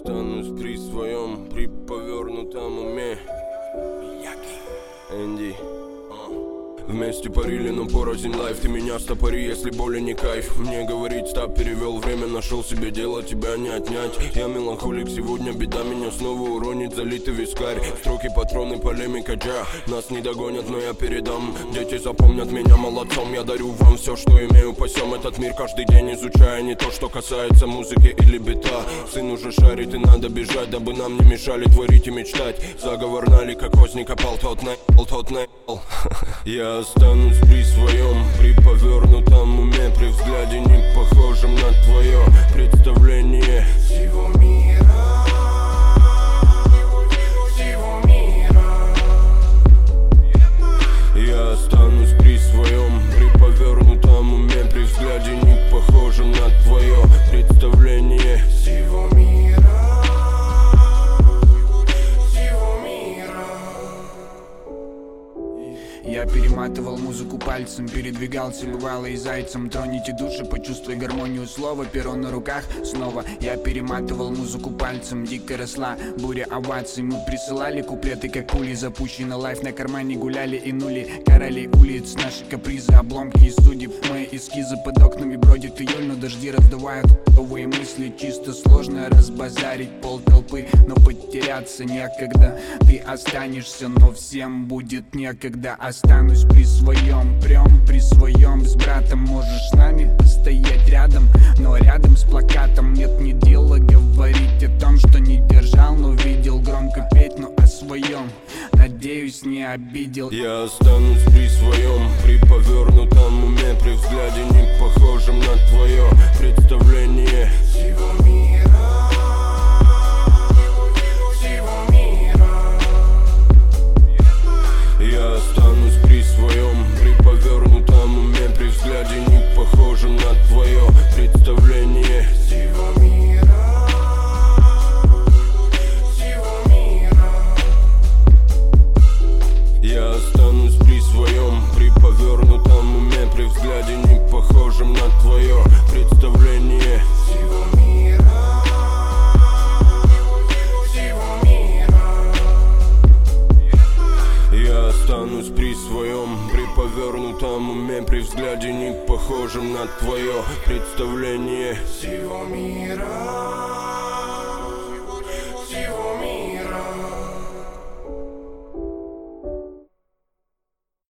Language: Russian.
останусь при своем, при повернутом уме. Энди. Вместе парили, но порознь лайф. Ты меня стопори, если боли не кайф. Мне говорить стоп, перевел время, нашел себе дело, тебя не отнять. Я меланхолик, сегодня беда меня снова уронит, залитый вискарь. Строки, патроны, полемика, джа. Нас не догонят, но я передам. Дети запомнят меня молодцом. Я дарю вам все, что имею, пасем этот мир каждый день, изучая не то, что касается музыки или бита. Сын уже шарит и надо бежать, дабы нам не мешали творить и мечтать. Заговор налик, как возник опал, тот наебал. Я останусь при своем, при повернутом уме, при взгляде не похожем на твое представление всего мира. Всего мира. Я останусь при своем, при повернутом уме, при взгляде не похожем на твое представление всего мира. Я перематывал музыку пальцем, передвигался, бывало и зайцем. Троните души, почувствуй гармонию слова, перо на руках снова. Я перематывал музыку пальцем, дико росла буря оваций. Мы присылали куплеты, как пули, запущенный лайф на кармане гуляли и нули. Короли улиц, наши капризы, обломки и судеб. Мои эскизы под окнами бродит июль, но дожди раздувают новые мысли. Чисто сложно разбазарить пол толпы, но потеряться некогда. Ты останешься, но всем будет некогда. Останусь при своем, прям при своем. С братом можешь с нами стоять рядом, но рядом с плакатом нет ни дела говорить о том, что не держал, но видел. Громко петь, но о своем, надеюсь, не обидел. Я останусь при своем, при повернутом уме, при взгляде не похожем на твое представление всего мира. Всего мира. Я останусь при своем, при повернутом уме, при взгляде не похожем на твое представление всего мира. Всего мира. Я останусь при своем, при повернутом уме, при взгляде не похожем на твое представление всего мира. Всего мира. Я останусь при своем, при повернутом уме, при взгляде не похожем на твое представление всего мира.